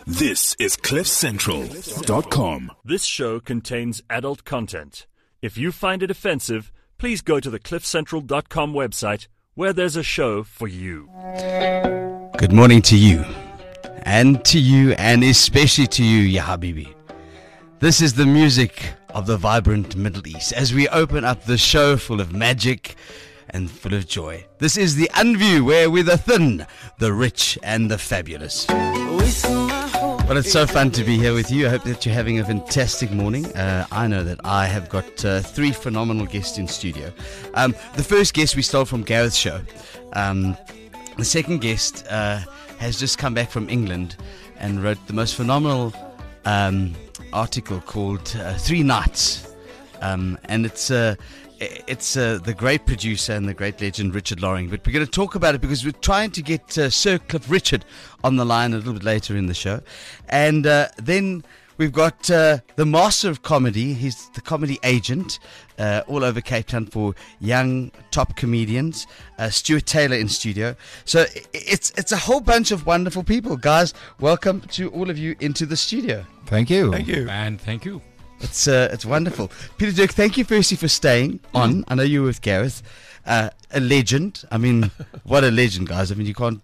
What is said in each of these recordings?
This is CliffCentral.com. This show contains adult content. If you find it offensive, please go to the CliffCentral.com website where there's a show for you. Good morning to you, and especially to you, Ya Habibi. This is the music of the vibrant Middle East as we open up the show full of magic and full of joy. This is the Unview, where we're the thin, the rich, and the fabulous. But it's so fun to be here with you. I hope that you're having a fantastic morning. I know that I have got three phenomenal guests in studio. The first guest we stole from Gareth's show. The second guest has just come back from England and wrote the most phenomenal article called Three Nights. And it's the great producer and the great legend Richard Loring. But we're going to talk about it because we're trying to get Sir Cliff Richard on the line a little bit later in the show. And then we've got the master of comedy. He's the comedy agent all over Cape Town for young top comedians. Stuart Taylor in studio. So it's a whole bunch of wonderful people. Guys, welcome to all of you into the studio. Thank you. Thank you. And thank you. It's wonderful. Peter Dirk, thank you firstly for staying on. I know you were with Gareth. A legend. I mean, what a legend, guys. I mean, you can't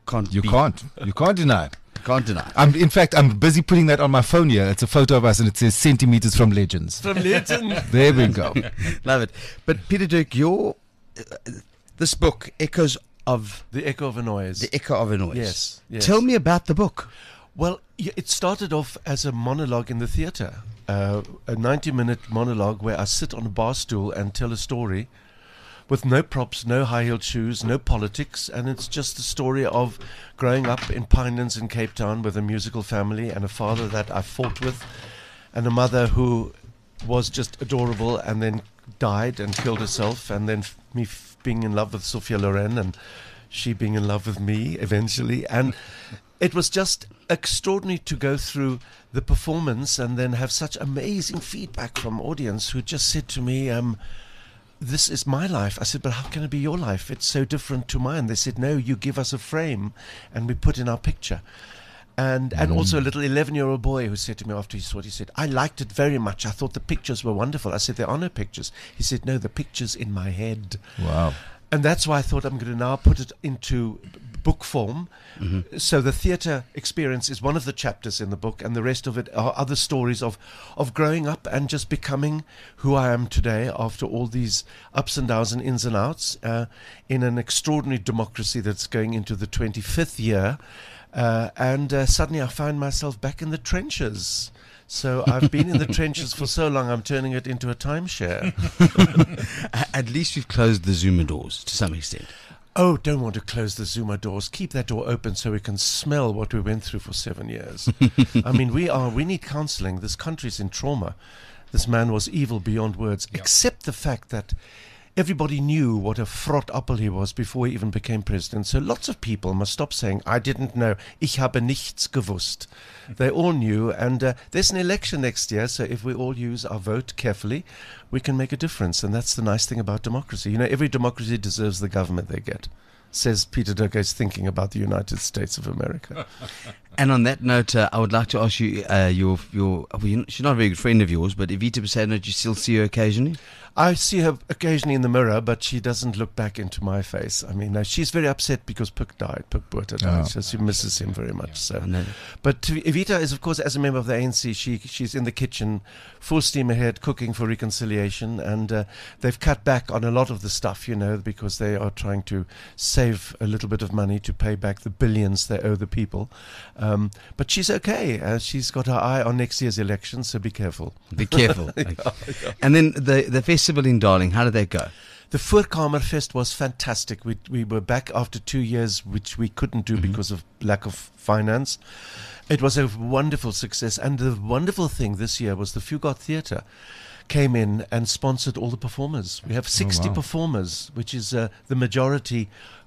deny. Can't deny. I'm busy putting that on my phone here. It's a photo of us and it says centimeters from legends. From legends. There we go. Love it. But Peter Dirk, this book, Echoes of... The Echo of a Noise. The Echo of a Noise. Yes. Tell me about the book. Well, it started off as a monologue in the theatre. A 90-minute monologue where I sit on a bar stool and tell a story with no props, no high-heeled shoes, no politics, and it's just the story of growing up in Pinelands in Cape Town with a musical family and a father that I fought with and a mother who was just adorable and then died and killed herself, and then being in love with Sophia Loren and she being in love with me eventually. And it was just extraordinary to go through the performance and then have such amazing feedback from audience who just said to me, this is my life. I said, but how can it be your life? It's so different to mine. They said, no, you give us a frame and we put in our picture. And also a little 11-year-old boy who said to me after he saw it, he said, I liked it very much. I thought the pictures were wonderful. I said, there are no pictures. He said, no, the picture's in my head. Wow. And that's why I thought I'm going to now put it into book form. Mm-hmm. So the theatre experience is one of the chapters in the book, and the rest of it are other stories of growing up and just becoming who I am today after all these ups and downs and ins and outs in an extraordinary democracy that's going into the 25th year. And suddenly I find myself back in the trenches. So I've been in the trenches for so long, I'm turning it into a timeshare. At least we've closed the Zuma doors to some extent. Oh, don't want to close the Zuma doors. Keep that door open so we can smell what we went through for 7 years. I mean, we need counseling. This country's in trauma. This man was evil beyond words, except the fact that everybody knew what a frot apple he was before he even became president. So lots of people must stop saying, I didn't know. Ich habe nichts gewusst. They all knew. And there's an election next year. So if we all use our vote carefully, we can make a difference. And that's the nice thing about democracy. You know, every democracy deserves the government they get, says Peter Dirk, is thinking about the United States of America. And on that note, I would like to ask you, she's not a very good friend of yours, but Evita Bisano, do you still see her occasionally? I see her occasionally in the mirror, but she doesn't look back into my face. I mean, she's very upset because Puk Botha died, so she misses him very much. So, but Evita is, of course, as a member of the ANC, she's in the kitchen, full steam ahead, cooking for reconciliation, and they've cut back on a lot of the stuff, you know, because they are trying to save a little bit of money to pay back the billions they owe the people. But she's okay. She's got her eye on next year's election, so be careful. Be careful. Yeah. And then the festival in Darling, how did that go? The Voorkamerfest was fantastic. We were back after 2 years, which we couldn't do because of lack of finance. It was a wonderful success. And the wonderful thing this year was the Fugard Theatre came in and sponsored all the performers. We have 60 performers, which is the majority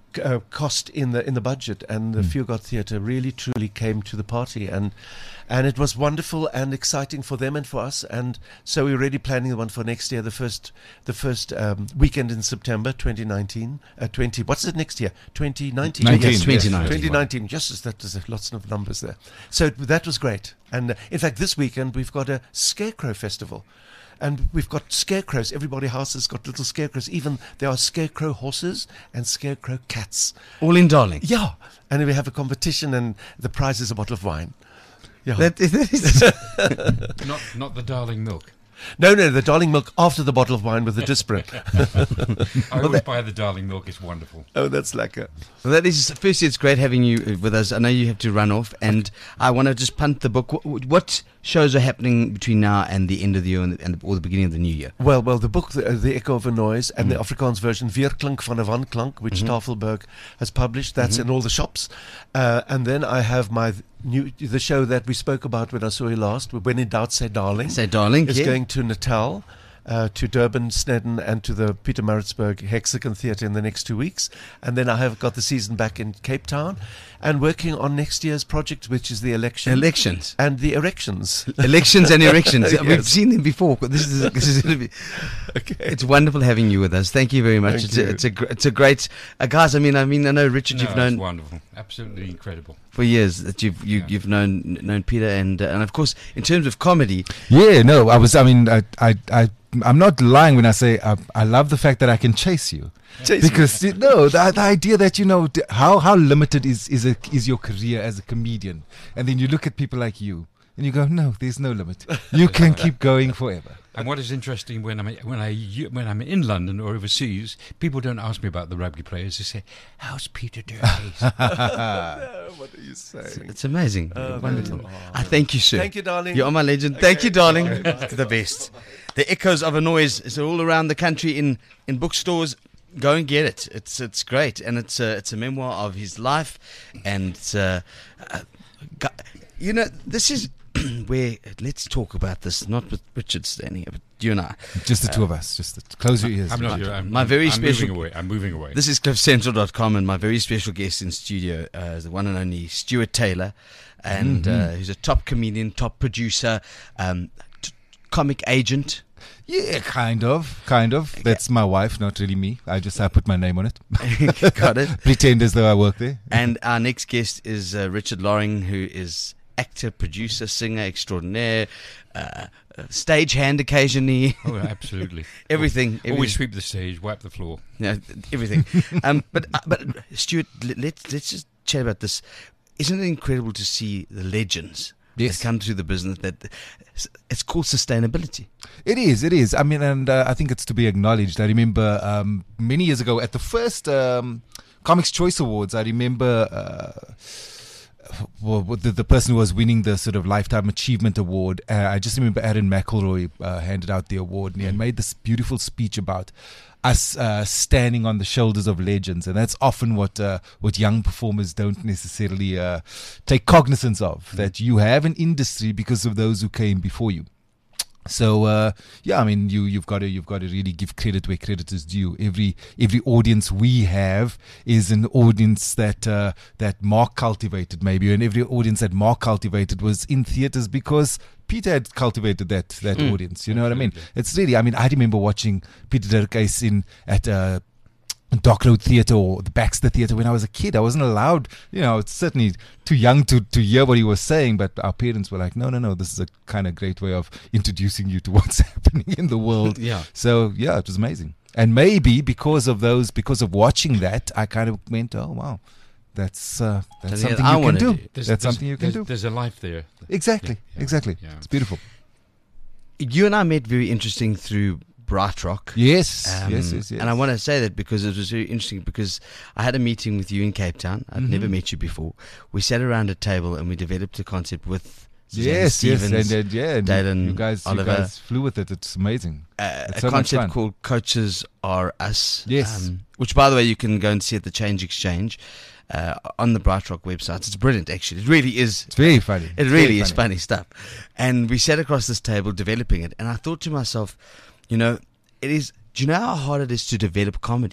cost in the budget, and the Fugard Theatre really truly came to the party, and it was wonderful and exciting for them and for us, and so we're already planning the one for next year, the first weekend in September 2019. What's it next year? 2019. 2019. Just that there's lots of numbers there. So that was great, and in fact this weekend we've got a Scarecrow Festival. And we've got scarecrows. Everybody's house has got little scarecrows. Even there are scarecrow horses and scarecrow cats. All in Darling. Yeah. And we have a competition, and the prize is a bottle of wine. Yeah. That is Not the Darling milk. No, the Darling milk after the bottle of wine with the Disprin. I always buy the Darling milk. It's wonderful. Oh, that's lekker. Well, that is, firstly, it's great having you with us. I know you have to run off, and I want to just punt the book. What shows are happening between now and the end of the year or the beginning of the new year? Well, the book, The Echo of a Noise, and the Afrikaans version, Weerklank van 'n Wanklank, which Tafelberg has published. That's in all the shops. And then I have the show that we spoke about when I saw you last, When in Doubt, Say Darling. Say Darling, It's yeah. going to Natal, to Durban, Snedden, and to the Peter Maritzburg Hexagon Theatre in the next 2 weeks. And then I have got the season back in Cape Town, and working on next year's project, which is the Elections. and the erections. Elections and erections. Yes. We've seen them before. But this is going to be. Okay. It's wonderful having you with us. Thank you very much. Thank you. It's a great guys. I mean, I know Richard. No, You've known it's wonderful. Absolutely incredible. for years that you've known Peter, and of course in terms of comedy. Yeah, no, I'm not lying when I say I love the fact that I can chase you. Because the idea that how limited is your career as a comedian, and then you look at people like you and you go, no, there's no limit. You can keep going forever. And what is interesting when I'm in London or overseas, people don't ask me about the rugby players. They say, "How's Peter Durkhees?" What are you saying? It's amazing. Wonderful. I thank you, sir. Thank you, darling. You are my legend. Thank you, darling. The best. The Echoes of a Noise is all around the country in bookstores. Go and get it. It's great, and it's a memoir of his life, and this is where let's talk about this. Not with Richard standing here, but you and I. Just the two of us. Just close your ears. I'm not here. I'm special. moving away. This is CliffCentral.com, and my very special guest in studio is the one and only Stuart Taylor, and he's a top comedian, top producer, comic agent. Yeah, kind of. That's my wife, not really me. I put my name on it. Got it. Pretend as though I work there. And our next guest is Richard Loring, who is actor, producer, singer extraordinaire, stagehand occasionally. Oh, absolutely. Everything. Always sweep the stage, wipe the floor. Yeah, everything. But Stuart, let's just chat about this. Isn't it incredible to see the legends that come through the business? That it's called sustainability. It is. I mean, and I think it's to be acknowledged. I remember many years ago at the first Comics Choice Awards, I remember the person who was winning the sort of Lifetime Achievement Award. I just remember Aaron McElroy handed out the award, and he had made this beautiful speech about us standing on the shoulders of legends, and that's often what young performers don't necessarily take cognizance of, that you have an industry because of those who came before you. So I mean, you've got to really give credit where credit is due. Every audience we have is an audience that Mark cultivated, maybe, and every audience that Mark cultivated was in theaters because Peter had cultivated that audience. You know what I mean? It's really. I mean, I remember watching Peter Durkhees at Dock Road Theatre or the Baxter Theatre when I was a kid. I wasn't allowed, it's certainly too young to hear what he was saying, but our parents were like, no, this is a kind of great way of introducing you to what's happening in the world. Yeah. So, yeah, it was amazing. And maybe because of watching that, I kind of went, oh, wow, that's something you can do. That's something you can do. There's a life there. Exactly. Yeah. It's beautiful. You and I met very interesting through Bright Rock. Yes. And I want to say that because it was very interesting, because I had a meeting with you in Cape Town. I'd never met you before. We sat around a table and we developed a concept with Stevens, and Dalen, you guys flew with it. It's amazing. It's a concept called Coaches Are Us. Yes. Which, by the way, you can go and see at the Change Exchange on the Bright Rock website. It's brilliant, actually. It really is. It's very funny. It really is funny stuff. And we sat across this table developing it, and I thought to myself, it is. Do you know how hard it is to develop comedy?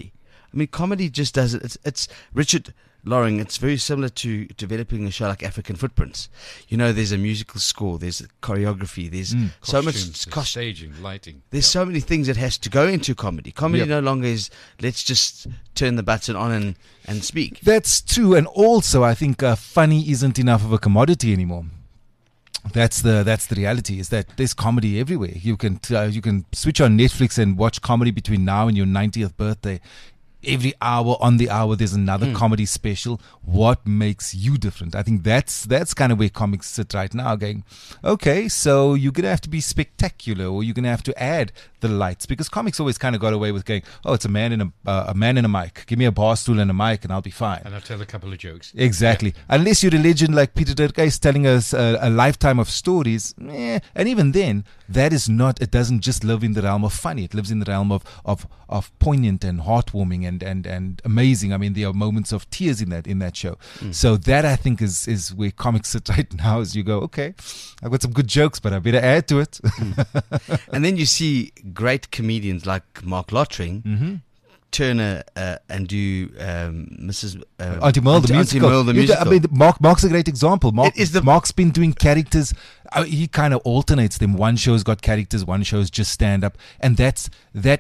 I mean, comedy just does it. It's Richard Loring. It's very similar to developing a show like African Footprints. You know, there's a musical score, there's choreography, there's so much staging, lighting. There's so many things that has to go into comedy. Comedy no longer is let's just turn the button on and speak. That's true, and also I think funny isn't enough of a commodity anymore. That's the reality. Is that there's comedy everywhere. You can switch on Netflix and watch comedy between now and your 90th birthday. Every hour on the hour, there's another comedy special. What makes you different? I think that's kind of where comics sit right now. Going, okay, so you're gonna have to be spectacular, or you're gonna have to add the lights, because comics always kind of got away with going, oh, it's a man in a mic. Give me a bar stool and a mic, and I'll be fine. And I'll tell a couple of jokes. Exactly. Yeah. Unless you're a legend like Peter Durkheim telling us a lifetime of stories, and even then, that is not. It doesn't just live in the realm of funny. It lives in the realm of poignant and heartwarming and amazing. I mean, there are moments of tears in that show. So that, I think, is where comics sit right now. As you go, okay, I've got some good jokes, but I better add to it. And then you see great comedians like Mark Lottering turn and do Mrs. Auntie Merle, the musical. Merle, the musical. I mean, Mark's a great example. Mark's been doing characters. He kind of alternates them. One show's got characters, one show's just stand up, and that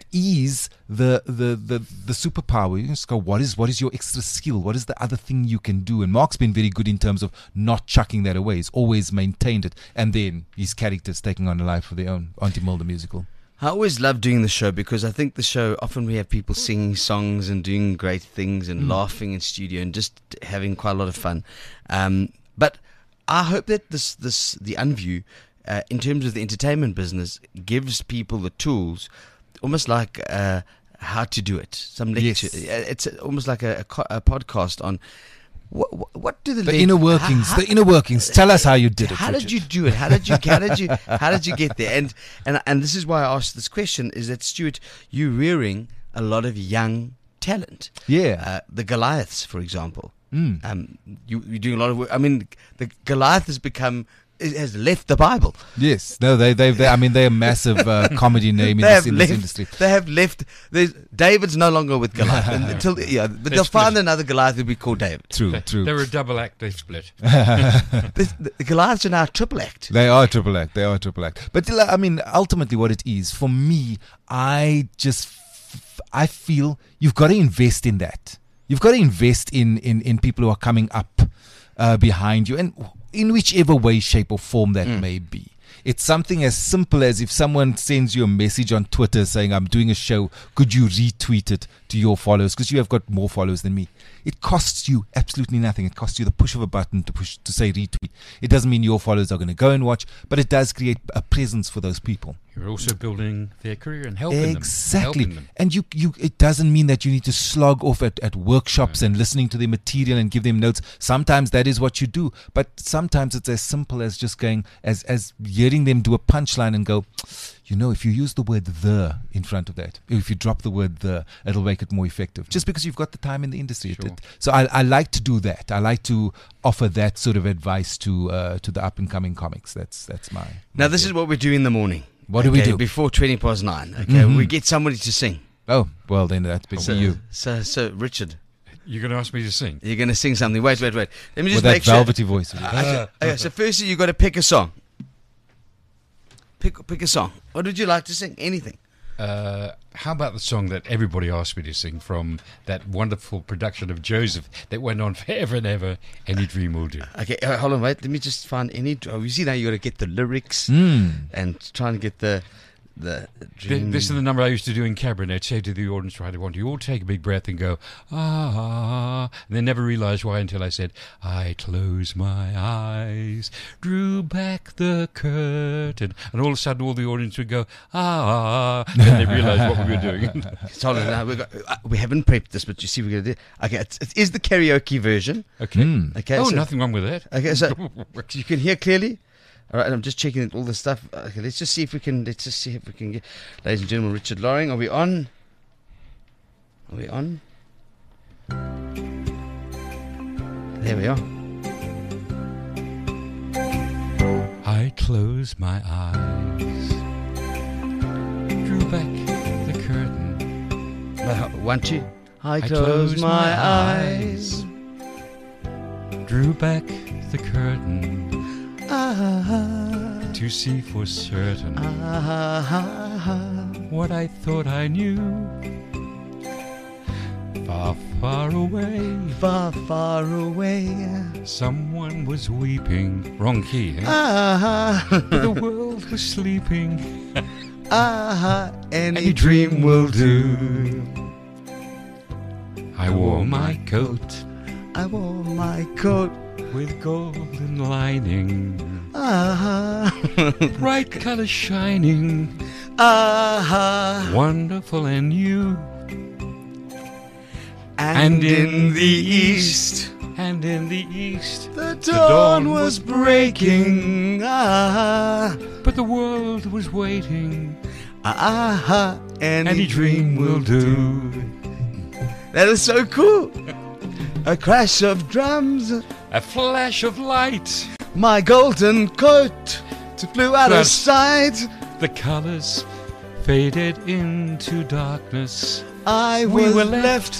is the superpower. You just go, what is your extra skill? What is the other thing you can do? And Mark's been very good in terms of not chucking that away. He's always maintained it, and then his characters taking on a life of their own. Auntie Merle, the musical. I always love doing the show, because I think the show, often we have people singing songs and doing great things and laughing in studio and just having quite a lot of fun. But I hope that the Unview, in terms of the entertainment business, gives people the tools, almost like how to do it. Some lecture. Yes. It's almost like a podcast on what do the inner workings. The inner workings. Tell us how you did it. How did you do it? How did you get there? And this is why I asked this question. Is that, Stuart, you rearing a lot of young talent? Yeah. The Goliaths, for example. You're doing a lot of work. I mean, the Goliath has left the Bible. Yes. No, they're a massive comedy name in this industry. They have left. David's no longer with Goliath but they'll find another Goliath who'll be called David. True. They're a double act. They split. The Goliaths are now a triple act. They are triple act. But I mean, ultimately, what it is for me, I feel you've got to invest in that. You've got to invest in people who are coming up behind you, and in whichever way, shape, or form that may be. It's something as simple as if someone sends you a message on Twitter saying, I'm doing a show, could you retweet it to your followers? Because you have got more followers than me. It costs you absolutely nothing. It costs you the push of a button to say retweet. It doesn't mean your followers are going to go and watch, but it does create a presence for those people. You're also building their career and helping them. Exactly. And you it doesn't mean that you need to slog off at workshops and listening to their material and give them notes. Sometimes that is what you do, but sometimes it's as simple as just going, as hearing them do a punchline and go, if you use the word "the" in front of that, if you drop the word "the," it'll make it more effective. Just because you've got the time in the industry. Sure. So I like to do that. I like to offer that sort of advice to the up and coming comics. That's my. Now this is what we do in the morning. What do we do before 9:20? Okay, we get somebody to sing. Oh, well then that's basically you. So Richard, you're going to ask me to sing. You're going to sing something. Wait. Let me just with make that velvety voice. Okay, so firstly, you got to pick a song. Pick a song. What would you like to sing? Anything. How about the song that everybody asked me to sing from that wonderful production of Joseph that went on forever and ever? Any Dream Will Do. Okay, hold on, wait. Let me just find any. Oh, you see now you got to get the lyrics and try and get the dream. This is the number I used to do in cabaret. Say to the audience, right, I want you all to take a big breath and go, ah, and then never realized why until I said, I close my eyes, drew back the curtain, and all of a sudden all the audience would go, ah, and then they realized what we were doing. So now we haven't prepped this, but you see we're going to do. Okay, it is the karaoke version. Okay. Okay. Oh, so, nothing wrong with that. Okay, so you can hear clearly. All right, I'm just checking all the stuff. Okay, let's just see if we can get, ladies and gentlemen, Richard Loring. Are we on? There we are. I close my eyes, drew back the curtain. 1, 2. I close my eyes. Drew back the curtain to see for certain what I thought I knew. Far, far away, Far, far away. someone was weeping. Wrong key, but the world was sleeping. Any dream will do. I wore my coat I wore my coat. with golden lining, bright colors shining, wonderful and new. And in the east, And in the east, the dawn was breaking. but the world was waiting. Any dream will do. That is so cool. A crash of drums, A flash of light, my golden coat flew out of Yes. sight. the colors faded into darkness. I We was were left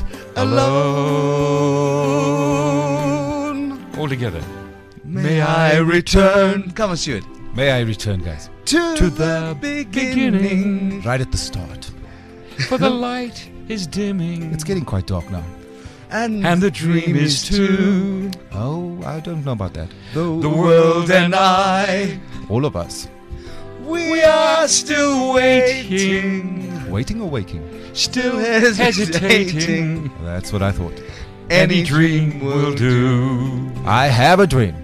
alone. All together. May I return? Come on, Stuart. May I return, guys? To the beginning. Right at the start. For the light is dimming. It's getting quite dark now. And the dream is too. Oh, I don't know about that. The world and I, All of us. we are still waiting. Waiting or waking? Still Hesitating. hesitating. That's what I thought. Any dream will do. I have a dream.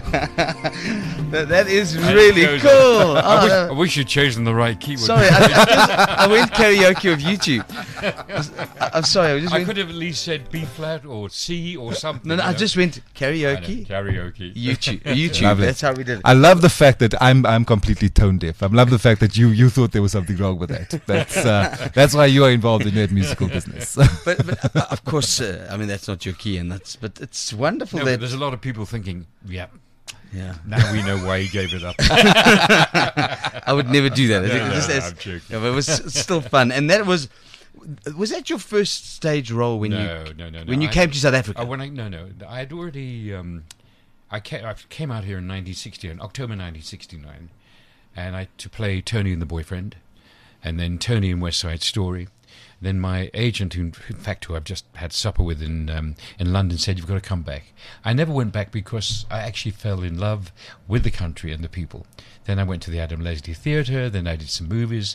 That is really cool. I wish you'd chosen the right keyword. Sorry, I went karaoke of YouTube. I'm sorry, I just I went. could have at least said B flat or C or something. No, you I know. just went I know, karaoke. karaoke. YouTube. Lovely. That's how we did it. I love the fact that I'm completely tone deaf. I love the fact that you thought there was something wrong with that. That's why you are involved in that musical business. But of course, I mean that's not your key, and but it's wonderful No, but that. there's a lot of people thinking, yeah, Yeah, now we know why he gave it up. I would never do that. I think No, just no, as- I'm joking. yeah, but it was still fun, and that was that your first stage role when No. when you I- came to South Africa? I had already. I came out here in 1969, October 1969, and to play Tony and the Boyfriend, and then Tony in West Side Story. Then my agent, who I've just had supper with in London, said, "You've got to come back." I never went back because I actually fell in love with the country and the people. Then I went to the Adam Leslie Theatre. Then I did some movies.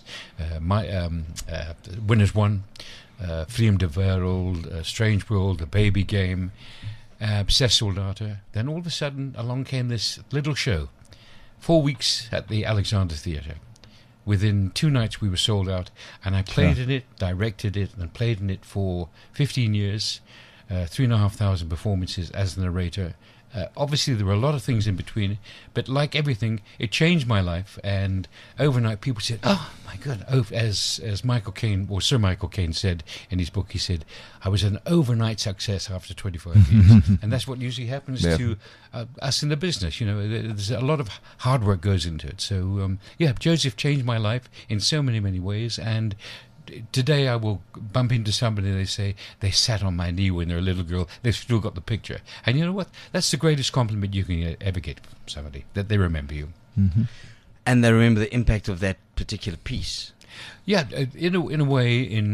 Winners Won, Freedom de World, Strange World, The Baby Game, Obsessed Soldata. Then all of a sudden, along came this little show. 4 weeks at the Alexander Theatre. Within 2 nights we were sold out, and I played in it, directed it, and played in it for 15 years, 3,500 performances as the narrator. Obviously there were a lot of things in between, but like everything, it changed my life, and overnight people said, "Oh my God," as Michael Caine, or Sir Michael Caine said in his book, he said, "I was an overnight success after 25 years." And that's what usually happens Yeah. to us in the business. You know, there's a lot of hard work goes into it. So, Joseph changed my life in so many, many ways, and today I will bump into somebody and they say they sat on my knee when they're a little girl. They've still got the picture. And you know what? That's the greatest compliment you can ever get from somebody, that they remember you. And they remember the impact of that particular piece. Yeah, in a way, in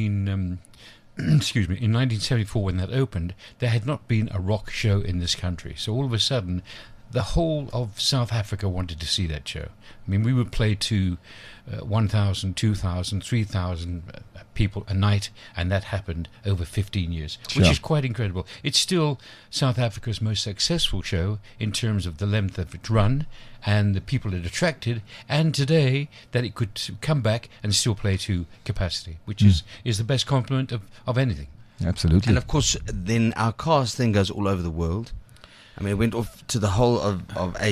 1974 when that opened, there had not been a rock show in this country. So all of a sudden, the whole of South Africa wanted to see that show. I mean, we would play to 1,000, 2,000, 3,000 people a night, and that happened over 15 years, which Sure. is quite incredible. It's still South Africa's most successful show in terms of the length of its run and the people it attracted, and today that it could come back and still play to capacity, which is the best compliment of anything. Absolutely. And of course, then our cast then goes all over the world. I mean, it went off to the whole of Asia.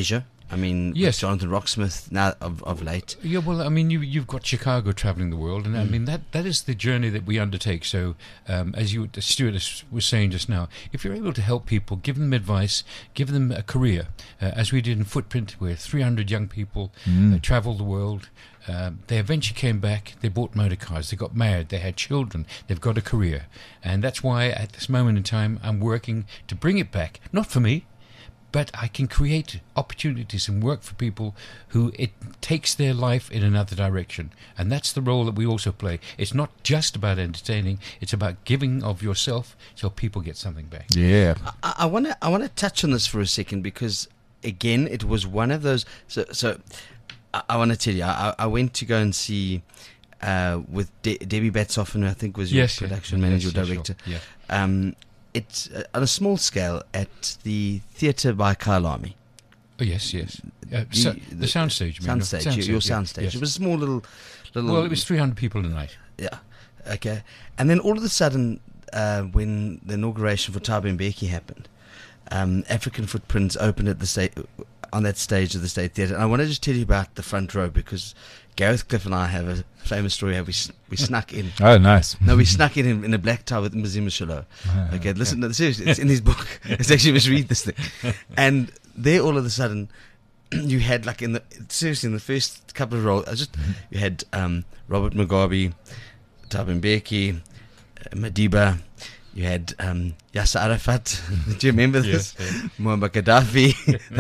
I mean, with Yes. Jonathan Rocksmith now of late. Yeah, well, I mean, you've got Chicago traveling the world, and I mean that is the journey that we undertake. So, as Stuart was saying just now, if you're able to help people, give them advice, give them a career, as we did in Footprint, where 300 young people traveled the world. They eventually came back, they bought motor cars, they got married, they had children, they've got a career. And that's why at this moment in time I'm working to bring it back, not for me, but I can create opportunities and work for people who it takes their life in another direction. And that's the role that we also play. It's not just about entertaining, it's about giving of yourself so people get something back. Yeah. I want to touch on this for a second because, again, it was one of those. So I want to tell you, I went to go and see with Debbie Batsoffen, who I think was your production manager or director. Sure. Yeah. It's on a small scale at the Theatre by Kyalami. Oh, yes. The soundstage, you mean? Soundstage, your soundstage. Yes. It was a small little. Well, it was 300 people a night. Yeah. Okay. And then all of a sudden, when the inauguration for Thabo Mbeki happened, African Footprints opened at the on that stage of the State Theatre. And I want to just tell you about the front row because Gareth Cliff and I have a famous story how we snuck in. Oh, nice. No, we snuck in a black tie with Mzima Shalo. Okay, listen, no, seriously, it's in his book. It's actually, you must read this thing. And there all of a sudden, you had like in the first couple of roles, you had Robert Mugabe, Thabo Mbeki, Madiba. You had Yasser Arafat. Do you remember this? Yes. Muammar Gaddafi.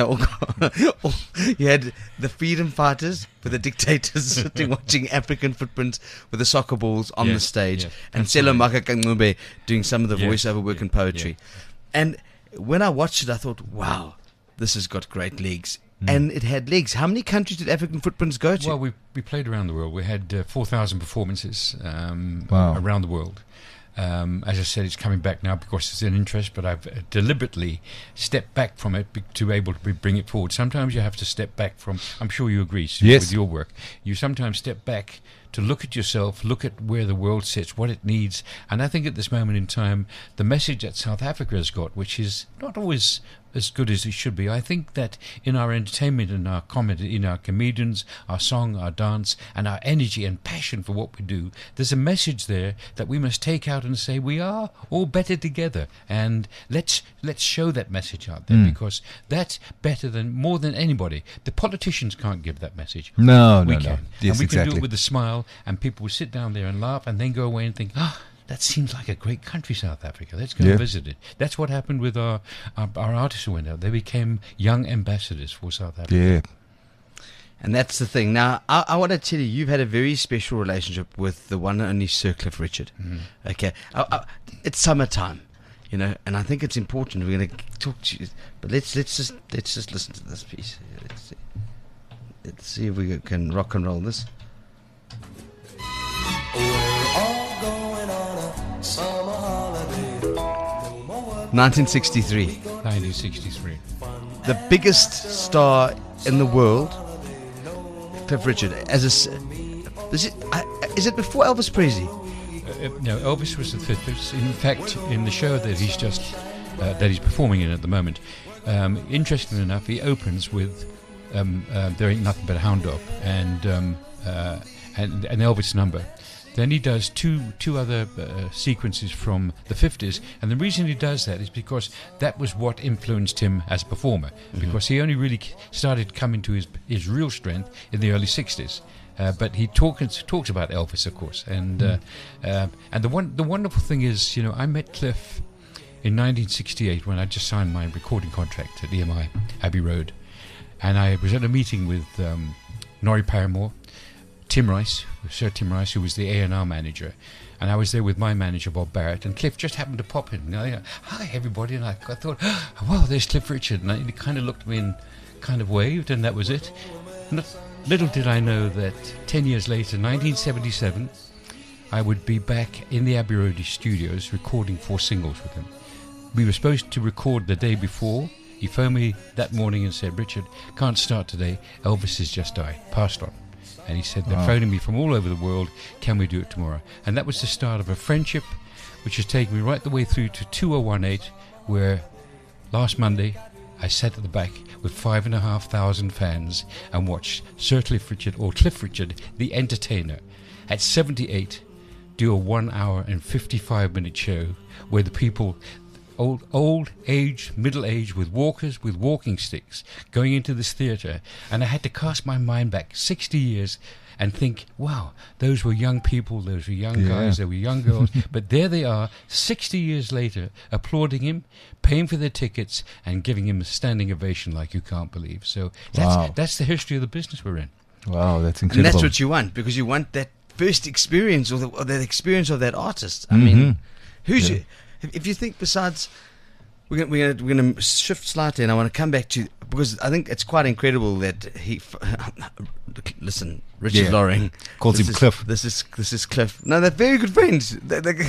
You had the freedom fighters with the dictators sitting watching African Footprints with the soccer balls on the stage. Yes. And Selo Makakangube doing some of the Yes. voiceover work and poetry. And when I watched it, I thought, wow, this has got great legs. And it had legs. How many countries did African Footprints go to? Well, we played around the world. We had 4,000 performances Wow. around the world. As I said, it's coming back now because it's an interest, but I've deliberately stepped back from it to be able to bring it forward. Sometimes you have to step back from, I'm sure you agree, Sue, Yes. with your work. You sometimes step back to look at yourself, look at where the world sits, what it needs. And I think at this moment in time, the message that South Africa has got, which is not always as good as it should be. I think that in our entertainment and our comedy, in our comedians, our song, our dance, and our energy and passion for what we do, there's a message there that we must take out and say we are all better together. And let's show that message out there because that's better than more than anybody. The politicians can't give that message. No. We can. Yes, and we can exactly. do it with a smile, and people will sit down there and laugh and then go away and think, that seems like a great country, South Africa. Let's go and visit it. That's what happened with our artists who went out. They became young ambassadors for South Africa. Yeah. And that's the thing. Now, I want to tell you, you've had a very special relationship with the one and only Sir Cliff Richard. Okay. It's summertime, and I think it's important. We're going to talk to you. But let's just listen to this piece. Let's see if we can rock and roll this. We're all going on a summer holiday. No more work. 1963. 1963. The biggest star in the world, Cliff Richard. Is it before Elvis Presley? No, Elvis was the fifth. In fact, in the show that he's that he's performing in at the moment, interestingly enough, he opens with "There Ain't Nothing But a Hound Dog" and an Elvis number. Then he does two other sequences from the 50s, and the reason he does that is because that was what influenced him as a performer, because he only really started coming to his real strength in the early 60s. But he talks about Elvis, of course, and the wonderful thing is, I met Cliff in 1968 when I just signed my recording contract at EMI Abbey Road, and I was at a meeting with Norrie Paramore, Sir Tim Rice, who was the A&R manager, and I was there with my manager Bob Barrett, and Cliff just happened to pop in. Hi everybody, and I thought, wow, there's Cliff Richard, and he kind of looked at me and kind of waved, and that was it. Little did I know that 10 years later, 1977, I would be back in the Abbey Road studios recording 4 singles with him. We were supposed to record the day before. He phoned me that morning and said, Richard, can't start today, Elvis has just died, passed on. And he said, they're phoning me from all over the world, can we do it tomorrow? And that was the start of a friendship which has taken me right the way through to 2018, where last Monday I sat at the back with 5,500 fans and watched Sir Cliff Richard, or Cliff Richard, the entertainer, at 78, do a 1 hour and 55-minute show where the people, old age, middle age, with walkers, with walking sticks, going into this theatre, and I had to cast my mind back 60 years and think, wow, those were young people, those were young guys, they were young girls, but there they are, 60 years later, applauding him, paying for their tickets, and giving him a standing ovation like you can't believe. So that's the history of the business we're in. Wow, that's And incredible. that's what you want, because you want that first experience or that experience of that artist. I mean, who's you? If you think, besides, we're going to shift slightly, and I want to come back to, because I think it's quite incredible that he. Listen, Richard Loring Calls him Cliff. This is Cliff. No, they're very good friends.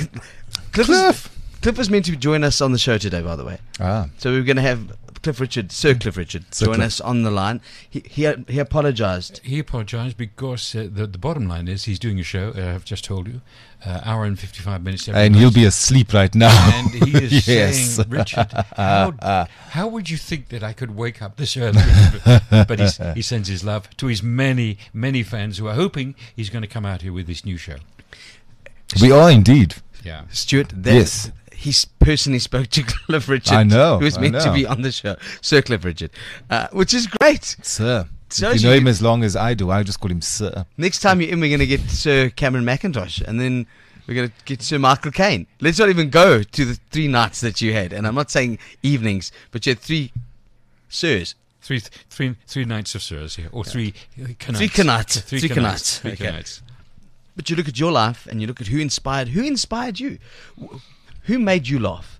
Cliff is meant to join us on the show today, by the way. So we're going to have Sir Cliff Richard, join us on the line. He apologized. He apologized because the bottom line is he's doing a show, I've just told you, hour and 55 minutes every And night. he'll be asleep right now. And he is Yes. saying, Richard, how would you think that I could wake up this early? But he sends his love to his many, many fans who are hoping he's going to come out here with this new show. We are indeed. Yeah. Stuart, Yes. he personally spoke to Cliff Richard. I know, who was I meant to know. be on the show, Sir Cliff Richard, which is great. Sir. So If you know him as long as I do, I just call him Sir. Next time you're in, we're going to get Sir Cameron McIntosh, and then we're going to get Sir Michael Caine. Let's not even go to the 3 nights that you had, and I'm not saying evenings, but you had 3 sirs. Three nights of sirs here, or three knights. Three knights. Three Three knights. knights. Three Okay. knights. But you look at your life, and you look at who inspired you. Who made you laugh?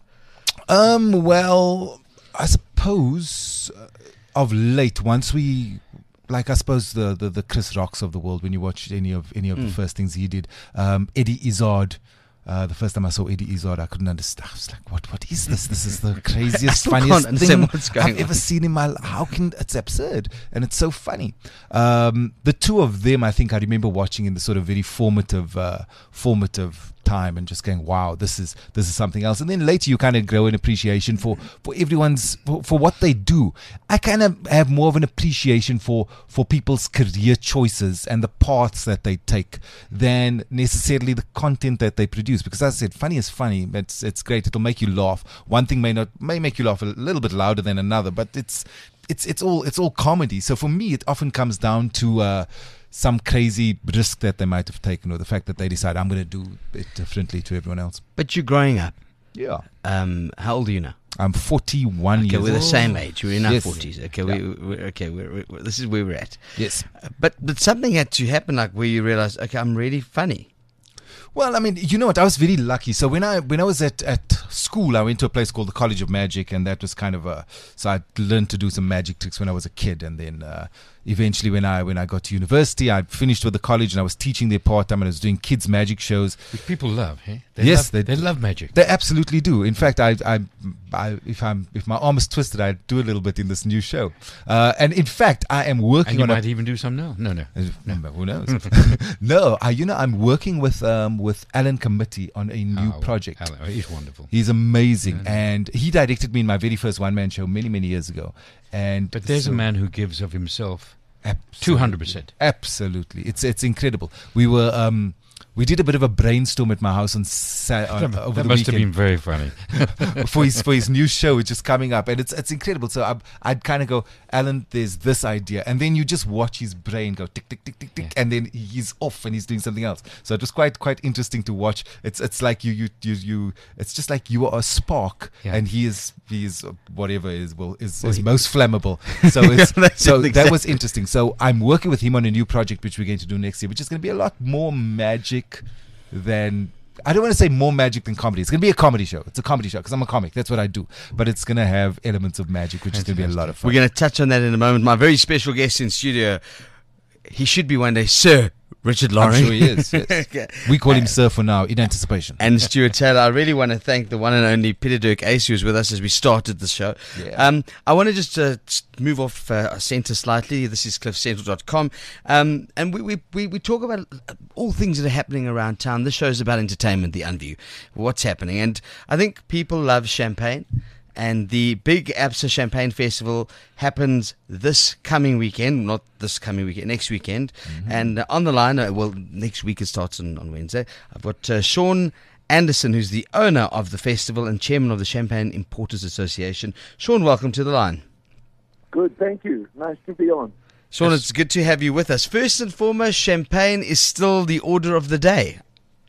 Well, I suppose of late, once we, like, I suppose the Chris Rocks of the world, when you watch any of the first things he did, Eddie Izzard. The first time I saw Eddie Izzard, I couldn't understand. I was like, "What is this? This is the craziest, still funniest can't understand thing what's going I've ever on." seen in my life. How can it's absurd and it's so funny." The two of them, I think, I remember watching in the sort of very formative time and just going, wow, this is something else. And then later you kind of grow an appreciation for everyone's for what they do. I kind of have more of an appreciation for people's career choices and the paths that they take than necessarily the content that they produce, because as I said, funny is funny. It's great, it'll make you laugh. One thing may make you laugh a little bit louder than another, but it's all comedy. So for me, it often comes down to some crazy risk that they might have taken, or the fact that they decide, I'm going to do it differently to everyone else. But you're growing up. Yeah. How old are you now? I'm 41 years Okay, we're the old. same age. We're in our Yes. 40s. Okay, Yeah. we're this is where we're at. Yes. But something had to happen, like where you realize, okay, I'm really funny. Well, I mean, you know what? I was very lucky. So when I was at school, I went to a place called the College of Magic, and that was kind of so I learned to do some magic tricks when I was a kid, and then eventually when I got to university, I finished with the college, and I was teaching there part time, and I was doing kids magic shows. Which people love, eh? Yes, they love magic. They absolutely do. In fact, if my arm is twisted, I do a little bit in this new show. And in fact, I am working And you on might even do some now. No. Who knows? No, I'm working with Alan Committee on a new project. Alan, he's wonderful. He's amazing, and he directed me in my very first one-man show many years ago. But there's a man who gives of himself Absolutely. 200%. Absolutely, it's incredible. We did a bit of a brainstorm at my house on over That the must have weekend been very funny. for his new show, which is coming up, and it's incredible. So I'd kind of go, Alan, there's this idea, and then you just watch his brain go tick tick tick tick tick, and then he's off and he's doing something else. So it was quite interesting to watch. It's like you it's just like you are a spark, and he is whatever is most flammable. So that was interesting. So I'm working with him on a new project which we're going to do next year, which is going to be a lot more magic than, I don't want to say more magic than comedy. It's going to be a comedy show. It's a comedy show because I'm a comic. That's what I do. But it's going to have elements of magic, which is going to be a lot of fun. We're going to touch on that in a moment. My very special guest in studio, he should be one day Sir Richard Loring. I'm sure he is. Yes. Okay. We call him Sir for now, in anticipation. And Stuart Taylor. I really want to thank the one and only Peter Dirk Ace, who was with us as we started the show. Yeah. I want to just move off centre slightly. This is cliffcentral.com. And we talk about all things that are happening around town. This show is about entertainment, The Unview, what's happening. And I think people love champagne. and the big Absa Champagne Festival happens this coming weekend, not this coming weekend, next weekend. And on the line, next week it starts on Wednesday. I've got Sean Anderson, who's the owner of the festival and chairman of the Champagne Importers Association. Sean, welcome to the line. Good, thank you. Nice to be on. Sean, it's good to have you with us. First and foremost, champagne is still the order of the day.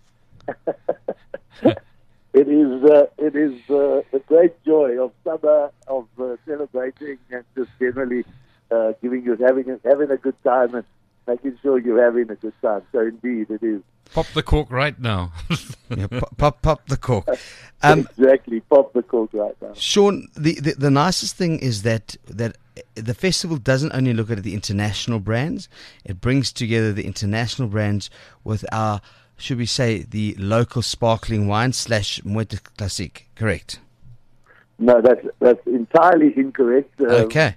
It is the great joy of summer, of celebrating and just generally having a good time and making sure you're having a good time. So indeed, it is. Pop the cork right now. Yeah, pop the cork. Exactly, pop the cork right now. Sean, the nicest thing is that the festival doesn't only look at the international brands; it brings together the international brands with our, should we say, the local sparkling wine / Moët Classique. Correct? No, that's entirely incorrect. Okay.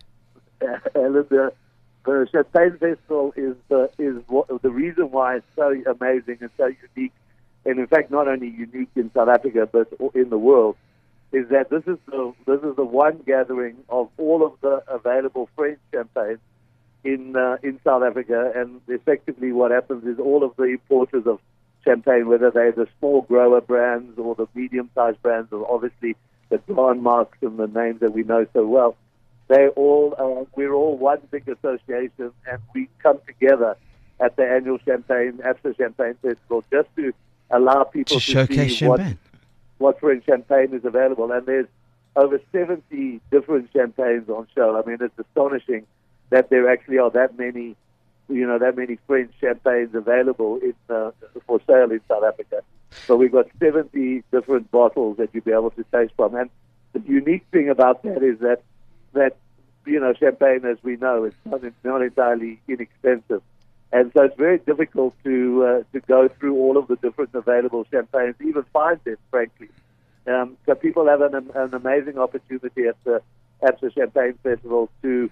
And the Champagne Festival is the reason why it's so amazing and so unique, and in fact not only unique in South Africa but in the world, is that this is the one gathering of all of the available French champagne in South Africa, and effectively what happens is all of the importers of champagne, whether they're the small grower brands or the medium-sized brands, or obviously the Grand Marques and the names that we know so well, we're all one big association, and we come together at the annual Absa Champagne Festival just to allow people to showcase see champagne. what French champagne is available. And there's over 70 different champagnes on show. I mean, it's astonishing that there actually are that many French champagnes available for sale in South Africa. So we've got 70 different bottles that you'll be able to taste from. And the unique thing about that is that champagne, as we know, is not entirely inexpensive, and so it's very difficult to go through all of the different available champagnes, even find them, frankly. So people have an amazing opportunity at the Absa Champagne Festival to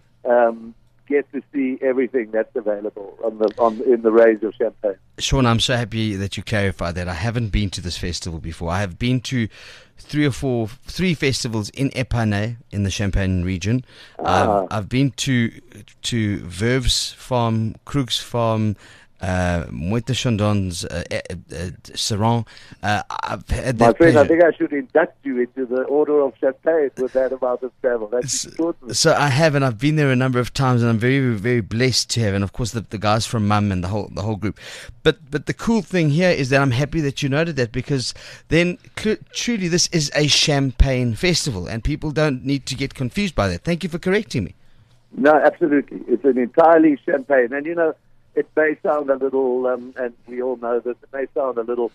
get to see everything that's available in the range of champagne. Sean, I'm so happy that you clarified that. I haven't been to this festival before. I have been to three festivals in Epernay in the Champagne region. I've been to Verve's farm, Krug's farm, Moët de Chandon's, Saran. I've had that My friend, pleasure. I think I should induct you into the order of champagne with that amount of travel. That's extraordinary. So I have, and I've been there a number of times, and I'm very, very blessed to have, and of course the guys from Mum and the whole group. But the cool thing here is that I'm happy that you noted that, because then truly this is a champagne festival, and people don't need to get confused by that. Thank you for correcting me. No, absolutely. It's an entirely champagne. And, it may sound a little, and we all know that it may sound a little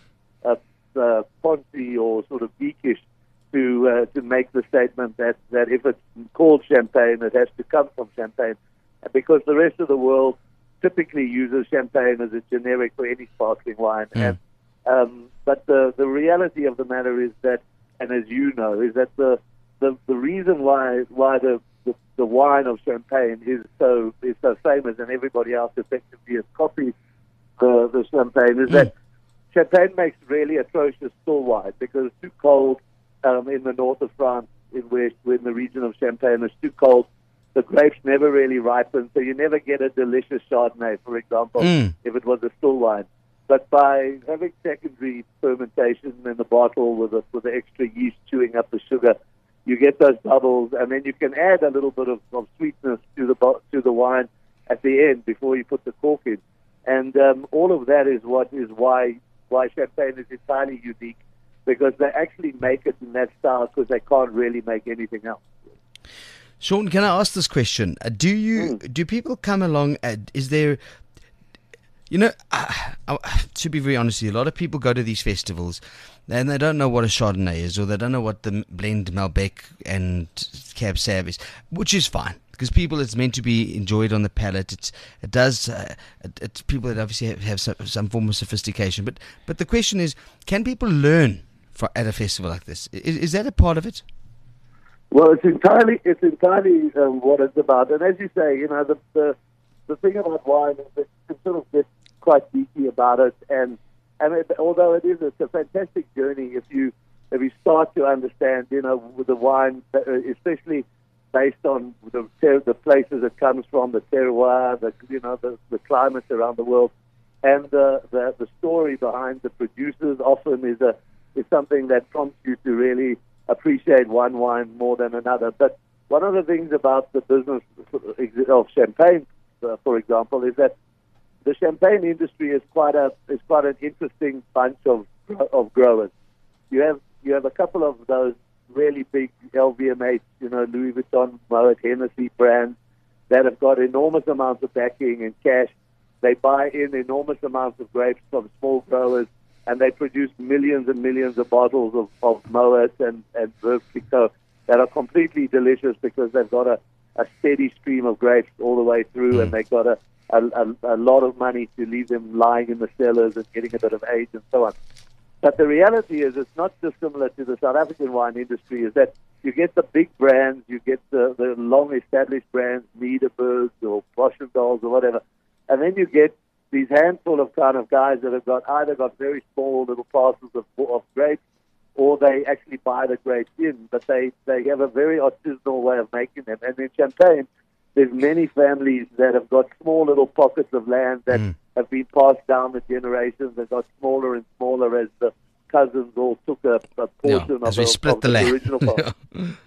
poncy or sort of geekish to make the statement that if it's called champagne, it has to come from champagne, because the rest of the world typically uses champagne as a generic for any sparkling wine. Mm. But the reality of the matter is that, and as you know, is that the reason why the wine of Champagne is so famous, and everybody else effectively has copied the Champagne, is that Champagne makes really atrocious still wine because it's too cold in the north of France, in the region of Champagne. It's too cold. The grapes never really ripen, so you never get a delicious Chardonnay, for example, if it was a still wine. But by having secondary fermentation in the bottle with the extra yeast chewing up the sugar, you get those bubbles, and then you can add a little bit of sweetness to the wine at the end before you put the cork in. And all of that is why Champagne is entirely unique, because they actually make it in that style because they can't really make anything else. Sean, can I ask this question? Do people come along? Is there, to be very honest with you, a lot of people go to these festivals and they don't know what a Chardonnay is, or they don't know what the blend Malbec and Cab Sav is, which is fine, because it's meant to be enjoyed on the palate. It's people that obviously have some form of sophistication. But the question is, can people learn at a festival like this? Is that a part of it? Well, it's entirely what it's about. And as you say, the thing about wine is that you can sort of get quite geeky about it, and although it's a fantastic journey if you start to understand, with the wine, especially based on the places it comes from, the terroir, the climates around the world, and the story behind the producers often is something that prompts you to really appreciate one wine more than another. But one of the things about the business of champagne, for example, is that the champagne industry is quite an interesting bunch of growers. You have a couple of those really big LVMH, Louis Vuitton, Moet Hennessy brands that have got enormous amounts of backing and cash. They buy in enormous amounts of grapes from small growers, and they produce millions and millions of bottles of Moet and Veuve Clicquot that are completely delicious because they've got a steady stream of grapes all the way through, and they've got a lot of money to leave them lying in the cellars and getting a bit of age and so on. But the reality is it's not dissimilar to the South African wine industry, is that you get the big brands, you get the long-established brands, Nederburg or Boschendals or whatever, and then you get these handful of kind of guys that have either got very small little parcels of grapes, or they actually buy the grapes in, but they have a very artisanal way of making them. And in Champagne, there's many families that have got small little pockets of land that have been passed down the generations and got smaller and smaller as the cousins all took a portion of the original part.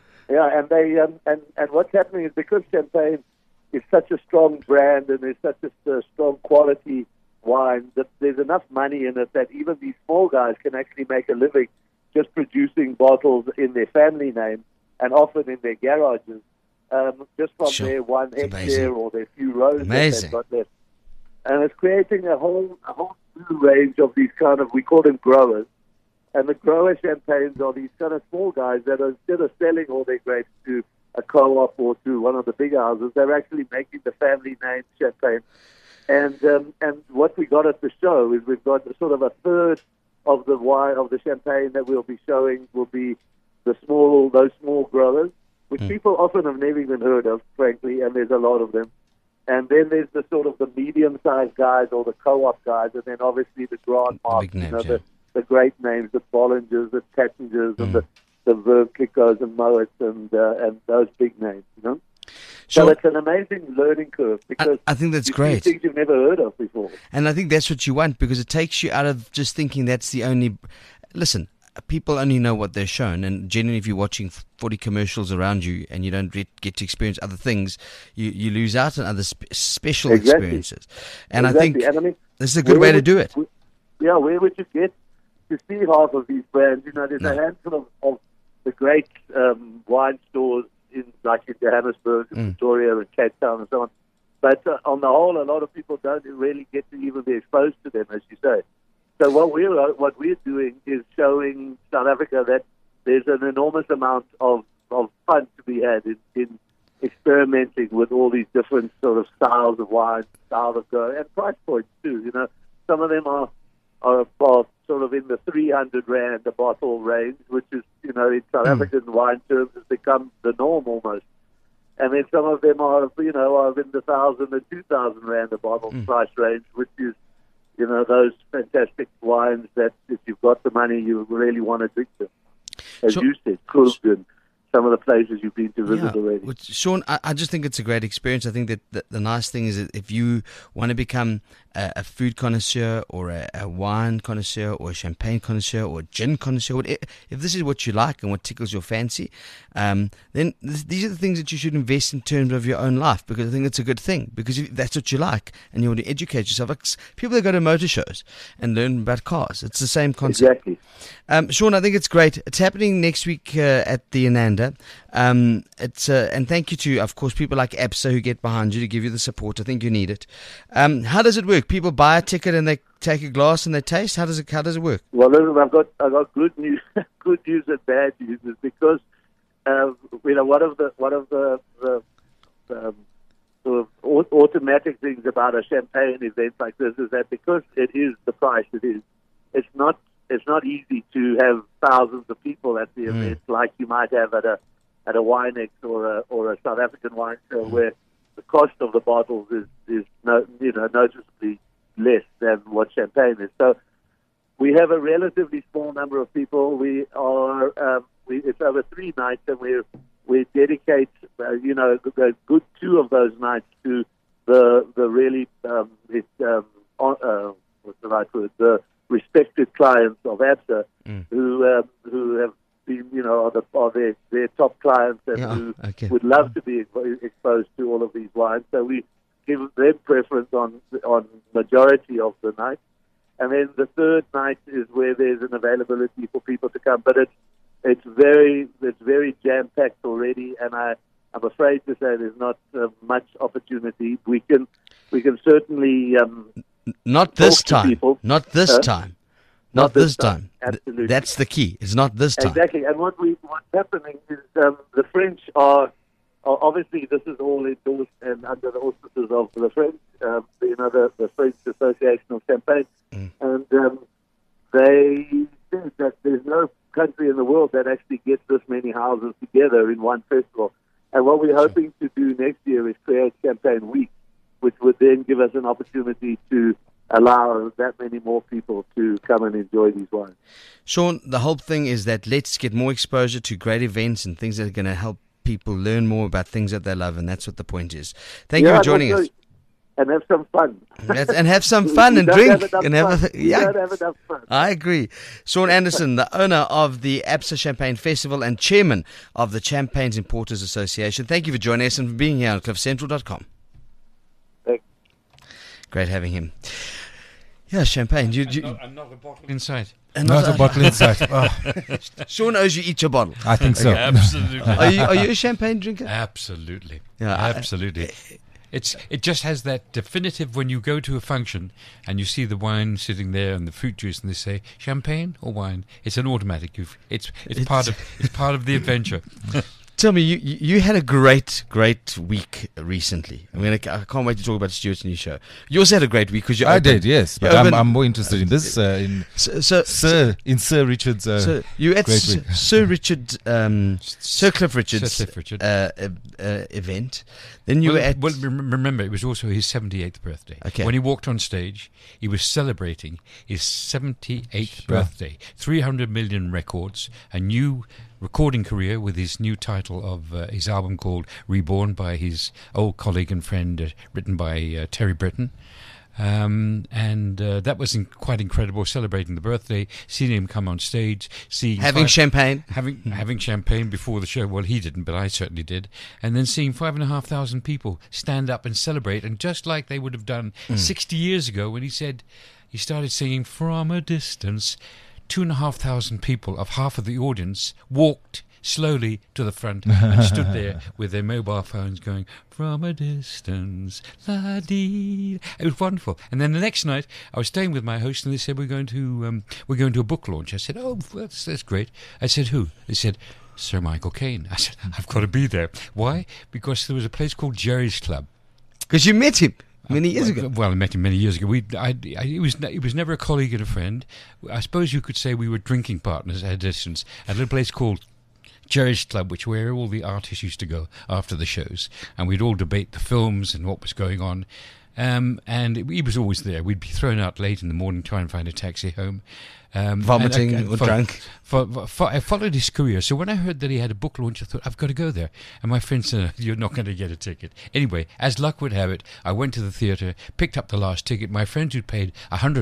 And they and what's happening is because Champagne is such a strong brand and there's such a strong quality wine that there's enough money in it that even these small guys can actually make a living just producing bottles in their family name and often in their garages, just from their 1 hectare or their few rows that they've got left. And it's creating a whole new range of these kind of, we call them growers. And the grower champagnes are these kind of small guys that are, instead of selling all their grapes to a co-op or to one of the big houses, they're actually making the family name champagne. And what we got at the show is we've got sort of a third of the wine, of the champagne that we'll be showing will be those small growers, which people often have never even heard of, frankly, and there's a lot of them. And then there's the sort of the medium-sized guys or the co-op guys, and then obviously the grand marks, the great names, the Bollingers, the Tattingers, and the Veuve Clicquots and Moets and those big names, So it's an amazing learning curve because I think that's you great. See things you've never heard of before. And I think that's what you want, because it takes you out of just thinking that's the only... Listen, people only know what they're shown, and generally if you're watching 40 commercials around you and you don't get to experience other things, you lose out on other special experiences. And I think this is a good way to do it. Where would you get to see half of these brands? There's a handful of the great wine stores in Johannesburg and Pretoria and Cape Town and so on. But on the whole, a lot of people don't really get to even be exposed to them, as you say. So what we're doing is showing South Africa that there's an enormous amount of fun to be had in experimenting with all these different sort of styles of wine, styles of go, and price points too. Some of them are sort of in the 300 Rand a bottle range, which is, in South African wine terms has become the norm almost. And then some of them are in the 1,000 and 2,000 Rand a bottle price range, which is, those fantastic wines that if you've got the money, you really want to drink them. As you said, Krug and some of the places you've been to visit already. Sean, I just think it's a great experience. I think that the nice thing is that if you want to become a food connoisseur or a wine connoisseur or a champagne connoisseur or a gin connoisseur, if this is what you like and what tickles your fancy, then these are the things that you should invest in terms of your own life, because I think it's a good thing, because if that's what you like and you want to educate yourself. Like people that go to motor shows and learn about cars, it's the same concept. Exactly. Sean, I think it's great. It's happening next week at the Ananda. And thank you to, of course, people like ABSA who get behind you to give you the support. I think you need it. How does it work? People buy a ticket and they take a glass and they taste. How does it work? Well, listen, I've got good news, good news and bad news. Is because one of the sort of automatic things about a champagne event like this is that because it is the price it is, it's not easy to have thousands of people at the event like you might have at a Winex or a South African wine show where the cost of the bottles is noticeably less than what champagne is. So we have a relatively small number of people. We are it's over 3 nights, and we dedicate a good 2 of those nights to the really what's the right word? The respected clients of ABSA who have been are their top clients and would love to be exposed to all of these wines. So we give them preference on majority of the night. And then the third night is where there's an availability for people to come, but it's very jam-packed already, and I'm afraid to say there's not much opportunity. We can certainly not this time. People. Not this time. Not this time. Absolutely, that's the key. It's not this time. Exactly. And what's happening is the French are obviously, this is all endorsed and under the auspices of the French, the French Association of Champagne, and they think that there's no country in the world that actually gets this many houses together in one festival. And what we're hoping to do next year is create Champagne Week, which would then give us an opportunity to allow that many more people to come and enjoy these wines. Sean, the whole thing is that let's get more exposure to great events and things that are going to help people learn more about things that they love, and that's what the point is. Thank you for joining us. And have some fun. And have some fun and drink. And have don't have enough fun. I agree. Sean Anderson, the owner of the ABSA Champagne Festival and chairman of the Champagnes Importers Association. Thank you for joining us and for being here on CliffCentral.com. Thanks. Great having him. Yeah, champagne. Another bottle inside. Another bottle inside. Oh. Sean owes you each a bottle. I think so. Absolutely. Are you a champagne drinker? Absolutely. Yeah, absolutely. It just has that definitive, when you go to a function and you see the wine sitting there and the fruit juice and they say champagne or wine, it's an automatic. It's part of the adventure. Tell me, you had a great week recently. I can't wait to talk about Stuart's new show. You also had a great week because I did, yes. But I'm more interested in this Sir Richard's. So you at great week. Sir Cliff Richard's event. Then you were at. Well, remember, it was also his 78th birthday. Okay. When he walked on stage, he was celebrating his 78th birthday. 300 million records, a new recording career with his new title of his album called Reborn by his old colleague and friend, written by Terry Britton. And that was quite incredible, celebrating the birthday, seeing him come on stage, having champagne before the show. Well, he didn't, but I certainly did. And then seeing 5,500 people stand up and celebrate, and just like they would have done 60 years ago when he started singing From a Distance, 2,500 people of half of the audience walked slowly to the front and stood there with their mobile phones going, From a Distance, la-dee. It was wonderful. And then the next night, I was staying with my host, and they said, we're going to a book launch. I said, oh, that's great. I said, who? They said, Sir Michael Caine. I said, I've got to be there. Why? Because there was a place called Jerry's Club. Because you met him many years ago. Well, I met him many years ago. He was never a colleague and a friend. I suppose you could say we were drinking partners at a distance at a little place called Jerry's Club, where all the artists used to go after the shows, and we'd all debate the films and what was going on. And he was always there. We'd be thrown out late in the morning, try and find a taxi home. Vomiting or drunk. I followed his career. So when I heard that he had a book launch, I thought, I've got to go there. And my friend said, you're not going to get a ticket. Anyway, as luck would have it, I went to the theatre, picked up the last ticket. My friends who'd paid £100,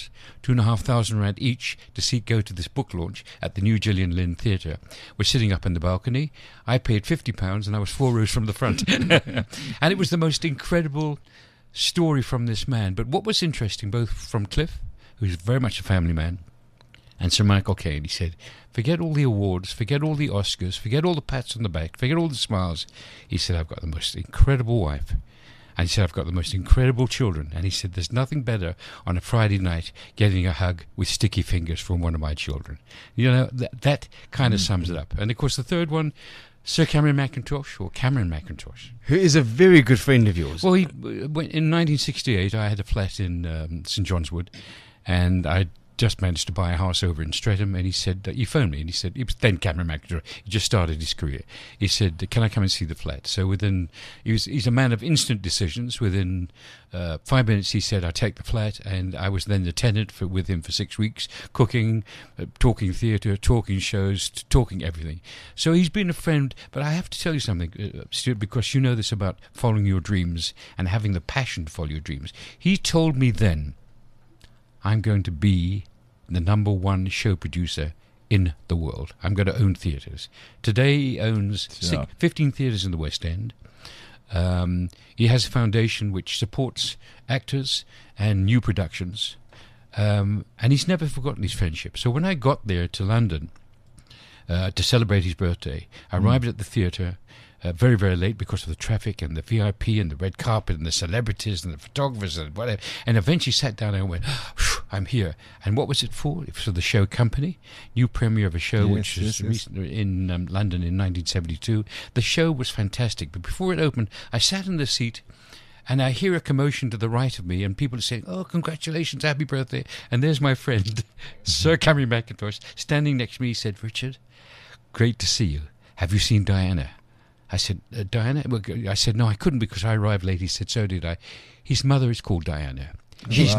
2,500 rand each to go to this book launch at the new Gillian Lynn Theatre, were sitting up in the balcony. I paid £50 and I was 4 rows from the front. And it was the most incredible story from this man. But what was interesting, both from Cliff, who's very much a family man, and Sir Michael Caine, he said, forget all the awards, forget all the Oscars, forget all the pats on the back, forget all the smiles. He said, I've got the most incredible wife. And he said, I've got the most incredible children. And he said, there's nothing better on a Friday night getting a hug with sticky fingers from one of my children. You know, that kind of sums it up. And, of course, the third one, Sir Cameron Mackintosh. Who is a very good friend of yours. Well, in 1968, I had a flat in St. John's Wood, and I just managed to buy a house over in Streatham, and he said, he phoned me, and he said, he was then Cameron McIntosh, he just started his career. He said, can I come and see the flat? So he's a man of instant decisions. Within 5 minutes, he said, I take the flat, and I was then the tenant with him for 6 weeks, cooking, talking theatre, talking shows, talking everything. So he's been a friend, but I have to tell you something, Stuart, because you know this about following your dreams and having the passion to follow your dreams. He told me then, I'm going to be the number one show producer in the world. I'm going to own theatres. Today he owns 15 theatres in the West End. He has a foundation which supports actors and new productions. And he's never forgotten his friendship. So when I got there to London to celebrate his birthday, I arrived at the theatre very, very late because of the traffic and the VIP and the red carpet and the celebrities and the photographers and whatever. And eventually sat down and went, I'm here. And what was it for? It was for the show Company, new premiere of a show which was in London in 1972. The show was fantastic. But before it opened, I sat in the seat and I hear a commotion to the right of me and people are saying, oh, congratulations, happy birthday. And there's my friend, Sir Cameron McIntosh, standing next to me. He said, Richard, great to see you. Have you seen Diana? I said, Diana? Well, I said, no, I couldn't because I arrived late. He said, so did I. His mother is called Diana. She's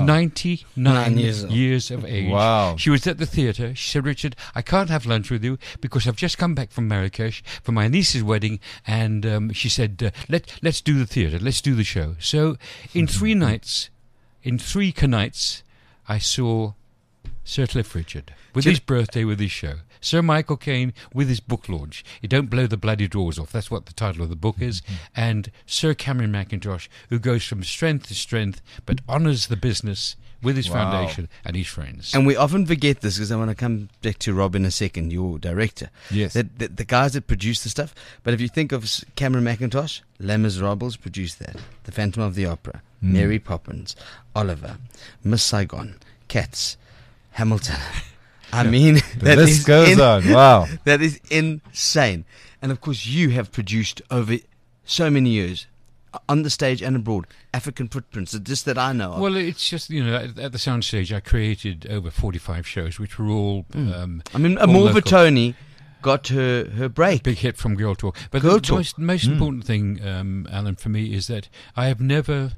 99 years of age. Wow. She was at the theatre. She said, Richard, I can't have lunch with you because I've just come back from Marrakesh for my niece's wedding. And she said, let's do the theatre. Let's do the show. So in 3 nights, in 3 nights, I saw Sir Cliff Richard with his birthday, with his show. Sir Michael Caine with his book launch. You don't blow the bloody doors off. That's what the title of the book is. And Sir Cameron McIntosh, who goes from strength to strength, but honours the business with his foundation and his friends. And we often forget this because I want to come back to Rob in a second, your director. Yes. The guys that produce the stuff. But if you think of Cameron McIntosh, Les Miserables produced that. The Phantom of the Opera, Mary Poppins, Oliver, Miss Saigon, Cats, Hamilton. I mean, the list goes on. Wow. That is insane. And of course, you have produced over so many years, on the stage and abroad, African footprints, just that I know of. Well, it's just, at the soundstage, I created over 45 shows, which were all. I mean, Amorva Tony got her break. Big hit from Girl Talk. But Girl the Talk. most important thing, Alan, for me, is that I have never.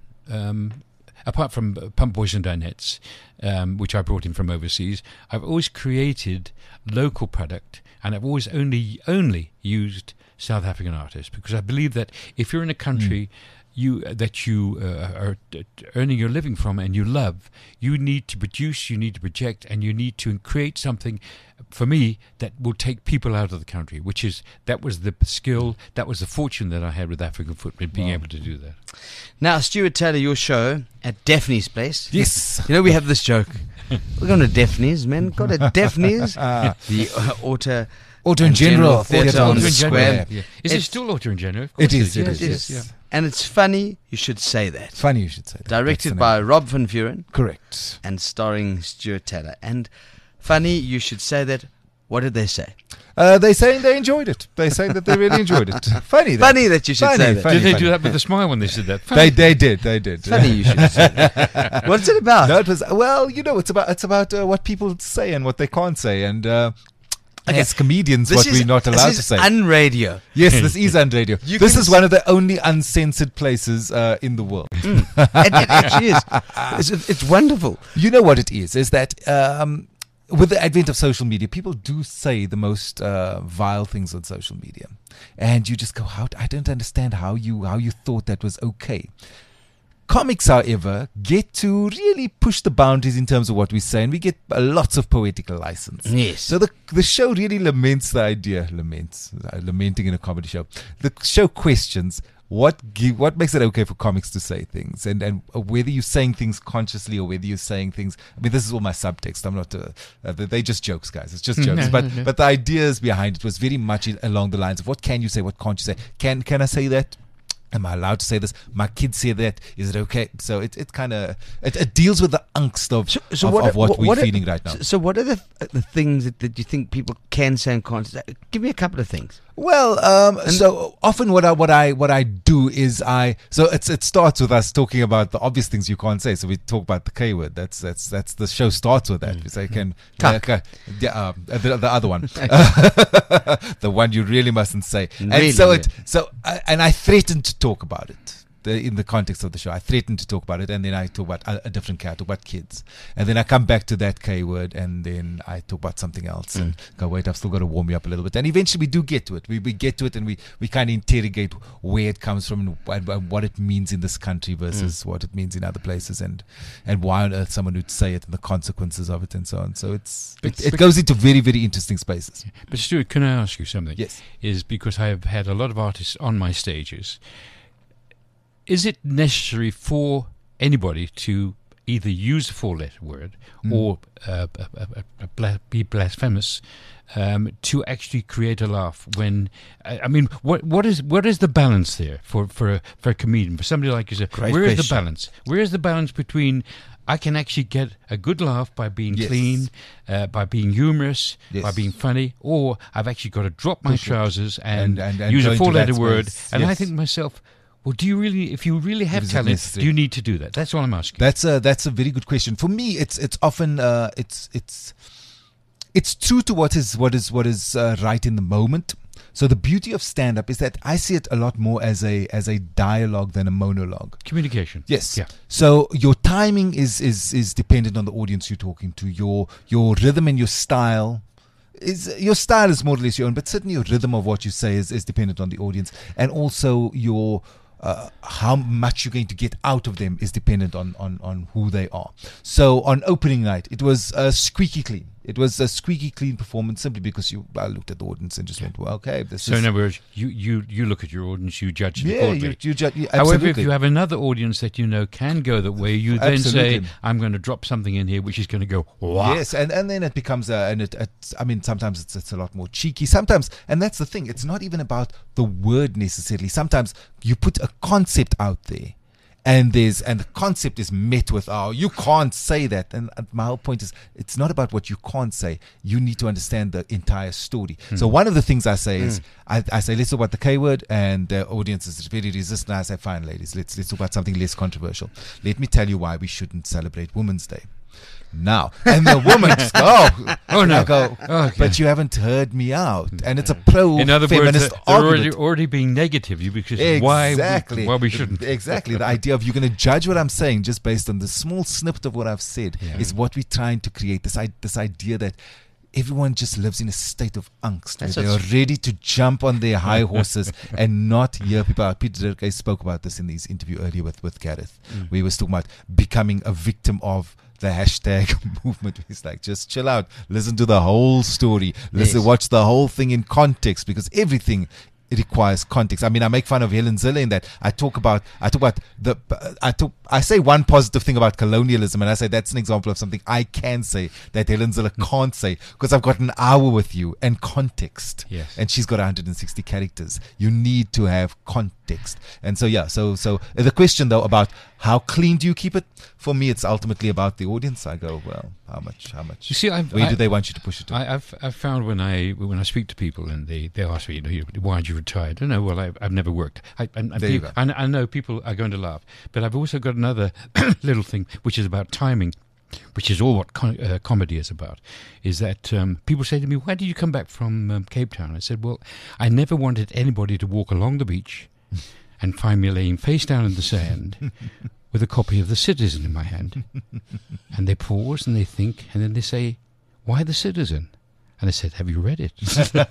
Apart from Pump Boys and Dinettes, which I brought in from overseas, I've always created local product, and I've always only used South African artists, because I believe that if you're in a country that you are earning your living from and you love, you need to produce, you need to project, and you need to create something, for me, that will take people out of the country, that was the skill, that was the fortune that I had with African Footprint, being able to do that. Now, Stuart Taylor, your show at Daphne's place. Yes. We have this joke. We're going to Daphne's, man. Got a Daphne's. The Auto and General Theatre on the Square. Yeah. Is it still Auto and General? It is. Yes. And it's funny, you should say that. Funny you should say that. Directed by Rob van Vuren. Correct. And starring Stuart Taylor. And funny, you should say that. What did they say? They saying they enjoyed it. They say that they really enjoyed it. Funny that you should say that. Did they do that with a smile when they said that? They did. Funny you should say that. What's it about? No, it was, it's about what people say and what they can't say. And as comedians, what we're not allowed to say. This is Unradio. Yes, this is Unradio. This is one of the only uncensored places in the world. It actually is. It's wonderful. You know what it is that with the advent of social media, people do say the most vile things on social media. And you just go, I don't understand how you thought that was okay. Comics, however, get to really push the boundaries in terms of what we say, and we get lots of poetical license. Yes. So the show really laments the idea, lamenting in a comedy show. The show questions what makes it okay for comics to say things, and whether you're saying things consciously or whether you're saying things. I mean, this is all my subtext. I'm not. They're just jokes, guys. It's just jokes. But the ideas behind it was very much along the lines of what can you say, what can't you say. Can I say that? Am I allowed to say this? My kids say that. Is it okay? So it kind of it deals with the angst of what we're feeling right now. So what are the things that you think people can say and can't say? Give me a couple of things. Well, so often what I do is it starts with us talking about the obvious things you can't say. So we talk about the K word. That's the show starts with that. We say the other one, the one you really mustn't say. Really, And I threatened to talk about it. In the context of the show, I threaten to talk about it, and then I talk about a different K. I talk about kids, and then I come back to that K word, and then I talk about something else, and go, wait, I've still got to warm you up a little bit, and eventually we do get to it. We get to it, and we kind of interrogate where it comes from and what it means in this country versus what it means in other places, and why on earth someone would say it, and the consequences of it, and so on. So it goes into very, very interesting spaces. But Stuart, can I ask you something? Yes. Is because I have had a lot of artists on my stages. Is it necessary for anybody to either use a four-letter word or be blasphemous to actually create a laugh? When I mean, what is the balance there for a comedian, for somebody like yourself? Where is the balance? Where is the balance between I can actually get a good laugh by being clean, by being humorous, by being funny, or I've actually got to drop my trousers and use a four-letter word? And I think to myself, well, do you really? If you really have talent, do you need to do that? That's all I'm asking. That's a very good question. For me, it's often it's true to what is right in the moment. So the beauty of stand-up is that I see it a lot more as a dialogue than a monologue. Communication. Yes. Yeah. So your timing is dependent on the audience you're talking to. Your rhythm and your style. Your style is more or less your own, but certainly your rhythm of what you say is dependent on the audience, and also your how much you're going to get out of them is dependent on who they are. So on opening night, it was squeaky clean. It was a squeaky clean performance simply because I looked at the audience and just went, well, okay. So in other words, you look at your audience, you judge it accordingly. You judge. Yeah, however, if you have another audience that you know can go that way, you then say, I'm going to drop something in here which is going to go, wow. Yes, and then it becomes, I mean, sometimes it's a lot more cheeky. Sometimes, and that's the thing, it's not even about the word necessarily. Sometimes you put a concept out there, and the concept is met with, oh, you can't say that. And my whole point is, it's not about what you can't say. You need to understand the entire story. So one of the things I say is, I say, let's talk about the K word, and the audience is very resistant. I say, fine, ladies, let's talk about something less controversial. Let me tell you why we shouldn't celebrate Women's Day now. And the woman just go, oh no, I go, okay. But you haven't heard me out. And it's a pro-feminist. In other words, they're already being negative. Because exactly. why we shouldn't. Exactly. The idea of you're going to judge what I'm saying just based on the small snippet of what I've said is what we're trying to create. This idea that everyone just lives in a state of angst where they are ready to jump on their high horses and not hear people out. Peter Dirk spoke about this in his interview earlier with Gareth, where he was talking about becoming a victim of the hashtag movement. He's like, just chill out, listen to the whole story, watch the whole thing in context, because everything it requires context. I mean, I make fun of Helen Zille in that I say one positive thing about colonialism, and I say that's an example of something I can say that Helen Zille can't say, because I've got an hour with you and context. Yes. And she's got 160 characters. You need to have context. And so the question though about how clean do you keep it? For me, it's ultimately about the audience. I go, well, how much? You see, where do they want you to push it to? I've found when I speak to people and they ask me, why did you retire? I don't know. Well, I've never worked. I know people are going to laugh, but I've also got another little thing which is about timing, which is all what comedy is about. Is that people say to me, why did you come back from Cape Town? I said, well, I never wanted anybody to walk along the beach and find me laying face down in the sand with a copy of The Citizen in my hand. And they pause and they think, and then they say, why The Citizen? And I said, have you read it?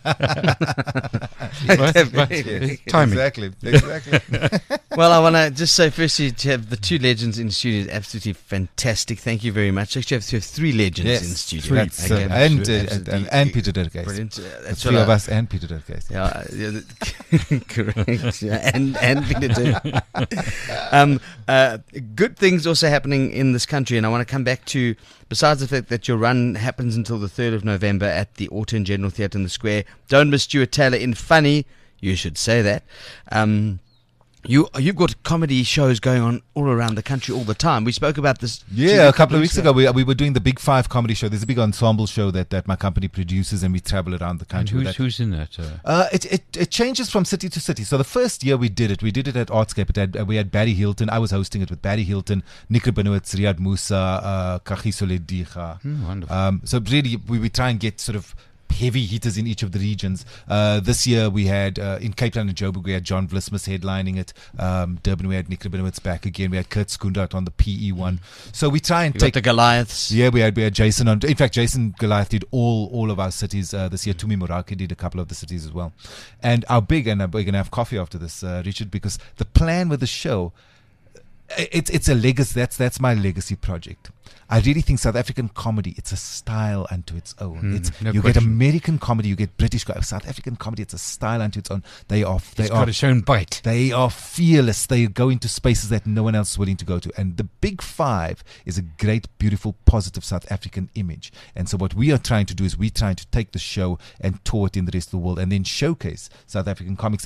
Timing. Exactly. Well, I want to just say firstly to have the two legends in the studio is absolutely fantastic. Thank you very much. Actually, you have three legends in the studio. And Peter Dirkhuis. Brilliant. The three of us and Peter Dirkhuis. Correct. And Peter Dirkhuis. Good things also happening in this country, and I want to come back to, besides the fact that your run happens until the 3rd of November at the Autumn General Theatre in the Square. Don't miss Stuart Taylor in Funny. You should say that. You've got comedy shows going on all around the country all the time. We spoke about this. Yeah, a couple of weeks ago, we were doing the Big Five comedy show. There's a big ensemble show that my company produces, and we travel around the And country. with that. who's in that? It changes from city to city. So the first year we did it at Artscape. We had Barry Hilton. I was hosting it with Barry Hilton, Nick Benowitz, Riyad Musa, Kagiso Lediga. Wonderful. So really, we try and get sort of heavy hitters in each of the regions. This year we had in Cape Town and Joburg we had John Vlismus headlining it. Durban we had Nick Benowitz back again. We had Kurt Skundert on the PE one. So we try and You got the Goliaths. Yeah, we had Jason on. In fact, Jason Goliath did all of our cities this year. Tumi Morake did a couple of the cities as well. And we're going to have coffee after this, Richard, because the plan with the show, it's a legacy. That's my legacy project. I really think South African comedy, it's a style unto its own. You get American comedy, you get British comedy. South African comedy, it's a style unto its own. It's got its own bite. They are fearless. They go into spaces that no one else is willing to go to. And the Big Five is a great, beautiful, positive South African image. And so what we are trying to do is we're trying to take the show and tour it in the rest of the world and then showcase South African comics.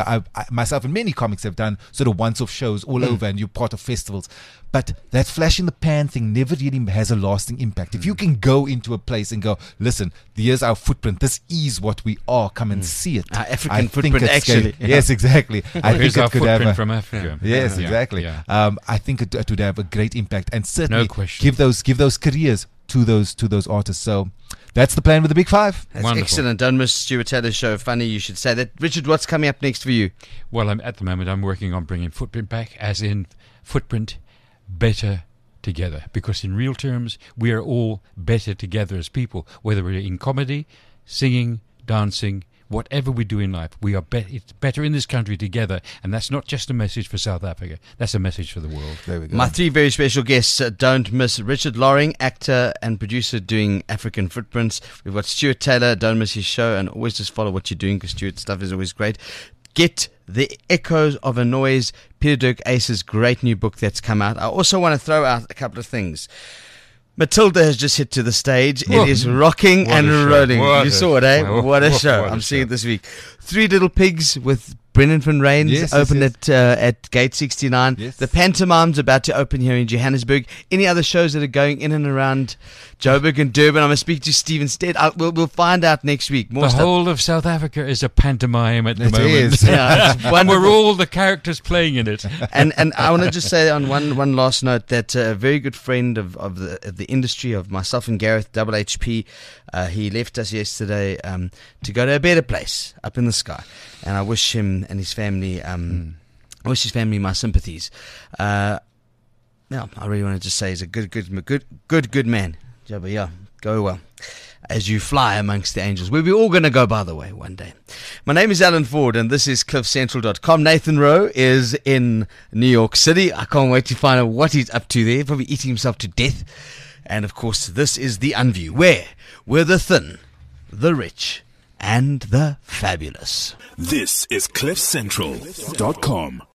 Myself and many comics have done sort of once-off shows all over, and you're part of festivals. But that flash in the pan thing never really has a lasting impact. If you can go into a place and go, listen, here's our footprint. This is what we are. Come and see it. Our African footprint, actually. Yeah. Yes, exactly. I Here's think our it could have footprint from Africa. Yes, Yeah. exactly. Yeah. I think it would have a great impact, and certainly No question. give those careers to those artists. So that's the plan with the Big Five. That's Wonderful. excellent. Don't miss Stuart Taylor's show. Funny you should say that. Richard, what's coming up next for you? Well, at the moment I'm working on bringing Footprint back, as in Footprint better together, because in real terms we are all better together as people, whether we're in comedy, singing, dancing, whatever we do in life. We are it's better in this country together, and that's not just a message for South Africa, that's a message for the world. There we go. My three very special guests. Don't miss Richard Loring, actor and producer doing African Footprints. We've got Stuart Taylor. Don't miss his show, and always just follow what you're doing, because Stuart's stuff is always great. Get The Echoes of a Noise, Peter Dirk Ace's great new book that's come out. I also want to throw out a couple of things. Matilda has just hit to the stage. Whoa. It is rocking What and a show. rolling. What You a- saw it, eh? Whoa. What a show. What a I'm seeing show. it this week. Three Little Pigs with Brendan van Rijn Yes, opened yes. at Gate 69. Yes. The Pantomime's about to open here in Johannesburg. Any other shows that are going in and around Joburg and Durban? I'm going to speak to Stephen Stead. We'll find out next week. More The stuff. whole of South Africa is a pantomime at the It moment. is. Yeah, it's And wonderful. we're all the characters playing in it. and I want to just say on one last note that a very good friend of the industry, of myself and Gareth, Double HP, he left us yesterday to go to a better place up in the sky, and I wish him and his family I wish his family my sympathies. I really want to just say he's a good man. Yeah, but yeah, go well as you fly amongst the angels. We're all going to go, by the way, one day. My name is Alan Ford, and this is CliffCentral.com. Nathan Rowe is in New York City. I can't wait to find out what he's up to there. Probably eating himself to death. And, of course, this is The Unview, where we're the thin, the rich, and the fabulous. This is CliffCentral.com.